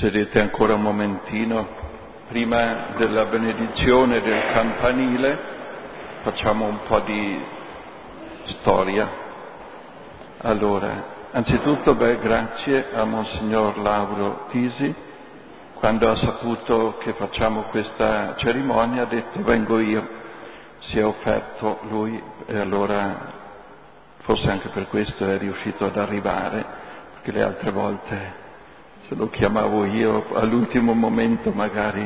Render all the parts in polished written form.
Sedete ancora un momentino, prima della benedizione del campanile facciamo un po' di storia. Allora, anzitutto grazie a Monsignor Lauro Tisi. Quando ha saputo che facciamo questa cerimonia ha detto vengo io, si è offerto lui e allora forse anche per questo è riuscito ad arrivare, perché le altre volte se lo chiamavo io all'ultimo momento magari.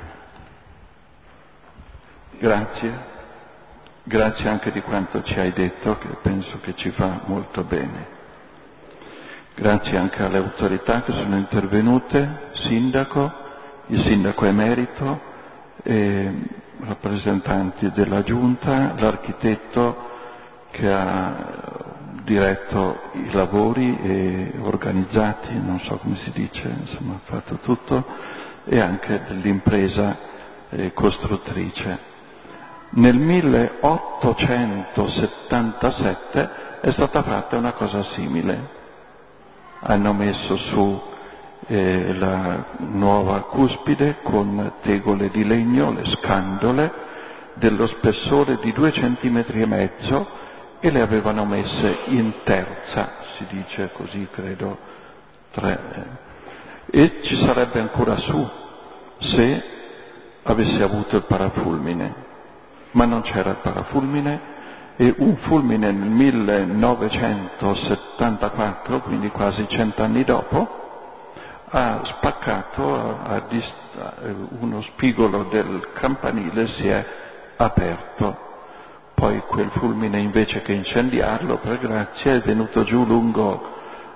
Grazie anche di quanto ci hai detto, che penso che ci fa molto bene. Grazie anche alle autorità che sono intervenute, il sindaco emerito, rappresentanti della giunta, l'architetto che ha diretto i lavori e organizzati, non so come si dice, insomma ha fatto tutto, e anche dell'impresa costruttrice. Nel 1877 è stata fatta una cosa simile. Hanno messo su la nuova cuspide con tegole di legno, le scandole, dello spessore di 2,5 centimetri e le avevano messe in terza, si dice così, credo, 3. E ci sarebbe ancora su se avesse avuto il parafulmine, ma non c'era il parafulmine. E un fulmine nel 1974, quindi quasi 100 anni dopo, ha spaccato, uno spigolo del campanile si è aperto. Poi quel fulmine, invece che incendiarlo, per grazia, è venuto giù lungo,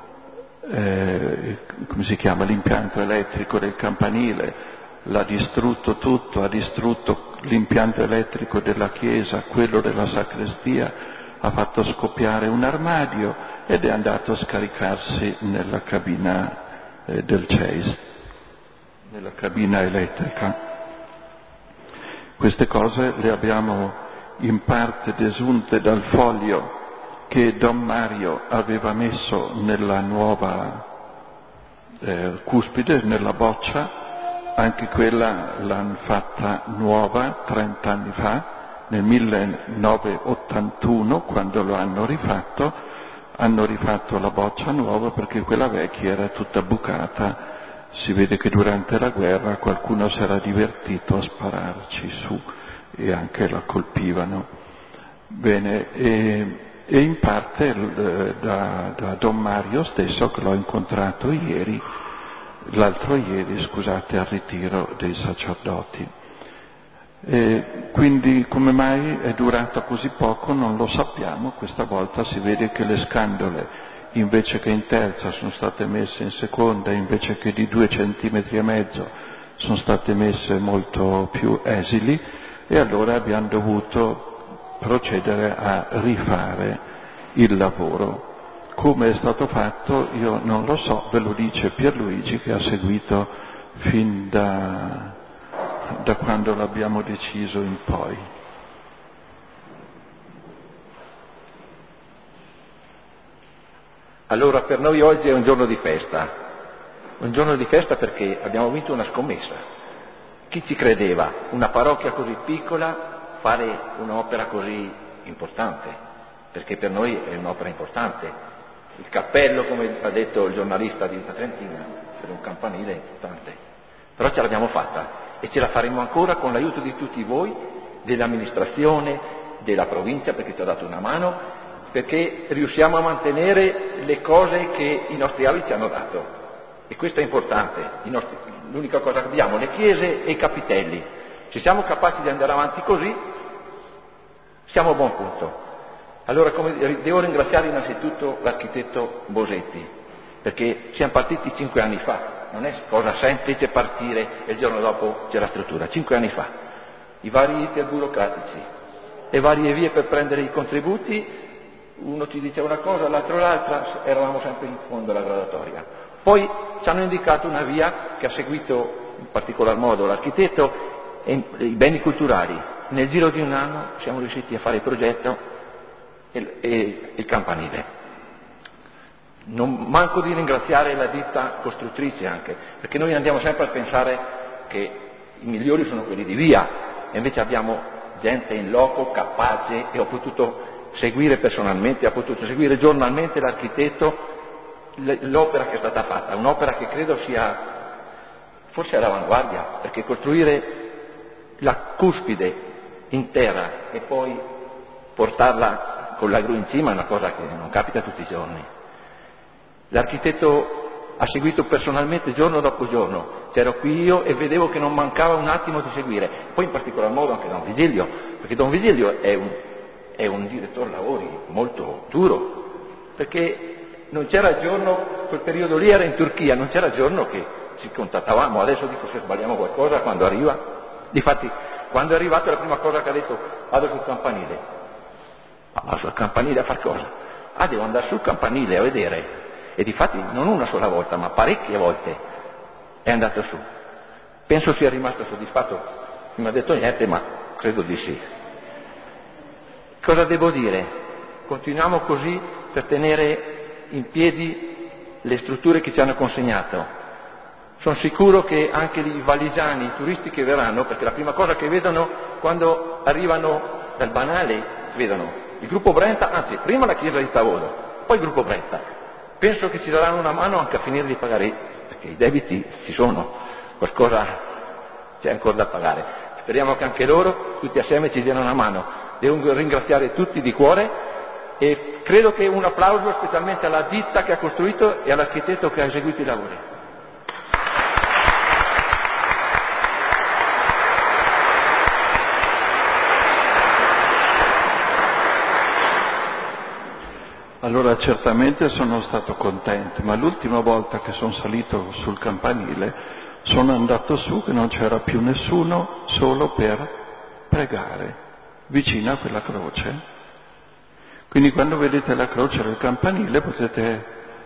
come si chiama, l'impianto elettrico del campanile, l'ha distrutto tutto, ha distrutto l'impianto elettrico della chiesa, quello della sacrestia, ha fatto scoppiare un armadio ed è andato a scaricarsi nella cabina del CEIS, nella cabina elettrica. Queste cose le abbiamo in parte desunte dal foglio che Don Mario aveva messo nella nuova cuspide, nella boccia. Anche quella l'hanno fatta nuova 30 anni fa, nel 1981, quando lo hanno rifatto la boccia nuova perché quella vecchia era tutta bucata. Si vede che durante la guerra qualcuno si era divertito a spararci su e anche la colpivano. Bene, e in parte da Don Mario stesso, che l'ho incontrato l'altro ieri, al ritiro dei sacerdoti. Quindi come mai è durata così poco non lo sappiamo. Questa volta si vede che le scandole, invece che in terza, sono state messe in seconda, invece che di 2,5 centimetri sono state messe molto più esili, e allora abbiamo dovuto procedere a rifare il lavoro. Come è stato fatto io non lo so, ve lo dice Pierluigi che ha seguito fin da quando l'abbiamo deciso in poi. Allora, per noi oggi è un giorno di festa perché abbiamo vinto una scommessa. Chi ci credeva? Una parrocchia così piccola fare un'opera così importante, perché per noi è un'opera importante. Il cappello, come ha detto il giornalista di Vita Trentina, per un campanile è importante. Però ce l'abbiamo fatta e ce la faremo ancora con l'aiuto di tutti voi, dell'amministrazione, della provincia, perché ci ha dato una mano, perché riusciamo a mantenere le cose che i nostri avi ci hanno dato. E questo è importante. L'unica cosa che abbiamo, le chiese e i capitelli. Se siamo capaci di andare avanti così, siamo a buon punto. Allora, devo ringraziare innanzitutto l'architetto Bosetti, perché siamo partiti 5 anni fa, non è cosa semplice partire e il giorno dopo c'è la struttura, 5 anni fa. I vari iter burocratici, le varie vie per prendere i contributi, uno ci diceva una cosa, l'altro l'altra, eravamo sempre in fondo alla graduatoria. Poi ci hanno indicato una via che ha seguito in particolar modo l'architetto e i beni culturali. Nel giro di un anno siamo riusciti a fare il progetto e il campanile. Non manco di ringraziare la ditta costruttrice anche, perché noi andiamo sempre a pensare che i migliori sono quelli di via, e invece abbiamo gente in loco capace, e ho potuto seguire personalmente, ho potuto seguire giornalmente l'architetto, l'opera che è stata fatta, un'opera che credo sia forse all'avanguardia, perché costruire la cuspide intera e poi portarla con la gru in cima è una cosa che non capita tutti i giorni. L'architetto ha seguito personalmente giorno dopo giorno, c'ero qui io e vedevo che non mancava un attimo di seguire, poi in particolar modo anche Don Vigilio, perché Don Vigilio è un direttore lavori molto duro, perché non c'era giorno, quel periodo lì era in Turchia, non c'era giorno che ci contattavamo. Adesso dico, se sbagliamo qualcosa quando arriva, difatti quando è arrivato la prima cosa che ha detto: vado sul campanile. Ma sul campanile a far cosa? Devo andare sul campanile a vedere. E difatti non una sola volta, ma parecchie volte è andato su. Penso sia rimasto soddisfatto. Non mi ha detto niente, ma credo di sì. Cosa devo dire? Continuiamo così per tenere in piedi le strutture che ci hanno consegnato. Sono sicuro che anche i valigiani, i turisti che verranno, perché la prima cosa che vedono quando arrivano dal Banale, vedono il gruppo Brenta, anzi prima la chiesa di Tavolo, poi il gruppo Brenta. Penso che ci daranno una mano anche a finire di pagare, perché i debiti ci sono, qualcosa c'è ancora da pagare. Speriamo che anche loro, tutti assieme, ci diano una mano. Devo ringraziare tutti di cuore e credo che un applauso specialmente alla ditta che ha costruito e all'architetto che ha eseguito i lavori. Allora certamente sono stato contento, ma l'ultima volta che sono salito sul campanile sono andato su che non c'era più nessuno, solo per pregare vicino a quella croce. Quindi quando vedete la croce del campanile potete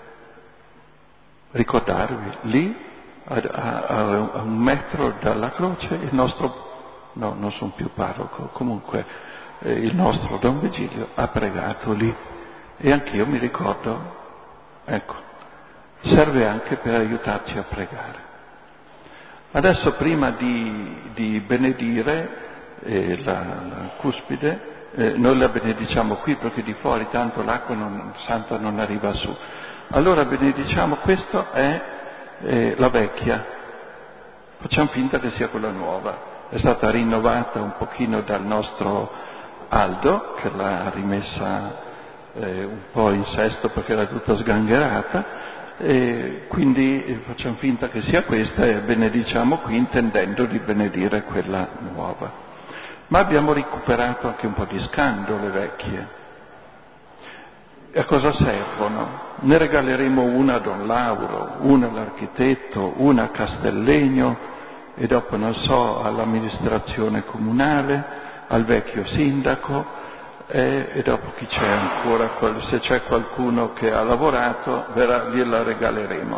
ricordarvi, lì a 1 metro dalla croce il nostro, no, non sono più parroco, comunque il nostro Don Vigilio ha pregato lì. E anch'io mi ricordo, ecco, serve anche per aiutarci a pregare. Adesso prima di benedire la cuspide, noi la benediciamo qui perché di fuori tanto l'acqua santa non arriva su. Allora benediciamo, questa è la vecchia, facciamo finta che sia quella nuova, è stata rinnovata un pochino dal nostro Aldo che l'ha rimessa un po' in sesto perché era tutta sgangherata, e quindi facciamo finta che sia questa e benediciamo qui intendendo di benedire quella nuova. Ma abbiamo recuperato anche un po' di scandole vecchie. E a cosa servono? Ne regaleremo una a Don Lauro, una all'architetto, una a Castellegno e dopo non so all'amministrazione comunale, al vecchio sindaco. E dopo chi c'è ancora, se c'è qualcuno che ha lavorato, gliela regaleremo.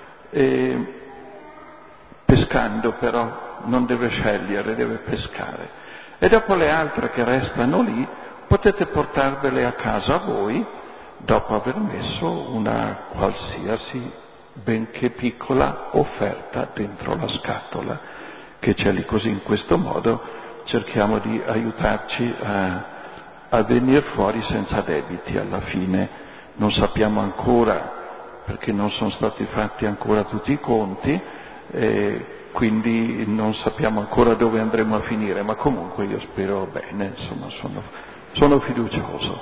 Pescando però, non deve scegliere, deve pescare. E dopo le altre che restano lì, potete portarvele a casa voi, dopo aver messo una qualsiasi, benché piccola, offerta dentro la scatola, che c'è lì. Così in questo modo cerchiamo di aiutarci a venire fuori senza debiti alla fine. Non sappiamo ancora, perché non sono stati fatti ancora tutti i conti, quindi non sappiamo ancora dove andremo a finire, ma comunque io spero bene, insomma sono fiducioso.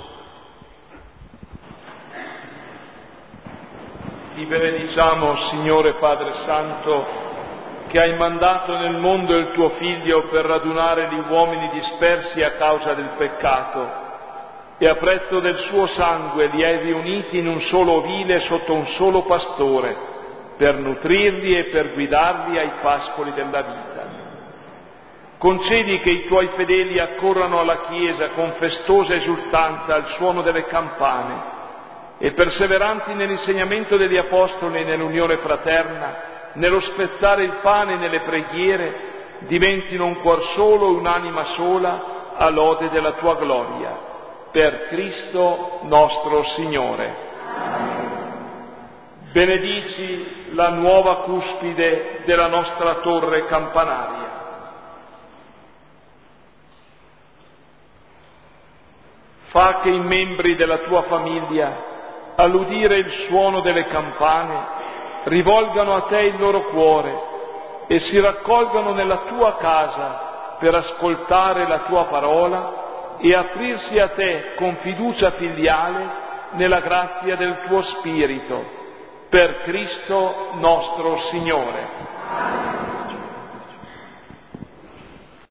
Ti benediciamo, Signore Padre Santo, che hai mandato nel mondo il tuo Figlio per radunare gli uomini dispersi a causa del peccato, e a prezzo del suo sangue li hai riuniti in un solo ovile sotto un solo pastore, per nutrirli e per guidarli ai pascoli della vita. Concedi che i tuoi fedeli accorrano alla Chiesa con festosa esultanza al suono delle campane, e perseveranti nell'insegnamento degli Apostoli e nell'unione fraterna, nello spezzare il pane e nelle preghiere, diventino un cuor solo e un'anima sola a lode della tua gloria. Per Cristo nostro Signore. benedici la nuova cuspide della nostra torre campanaria. Fa che i membri della tua famiglia, all'udire il suono delle campane, rivolgano a te il loro cuore e si raccolgano nella tua casa per ascoltare la tua parola e aprirsi a te con fiducia filiale nella grazia del tuo Spirito, per Cristo nostro Signore.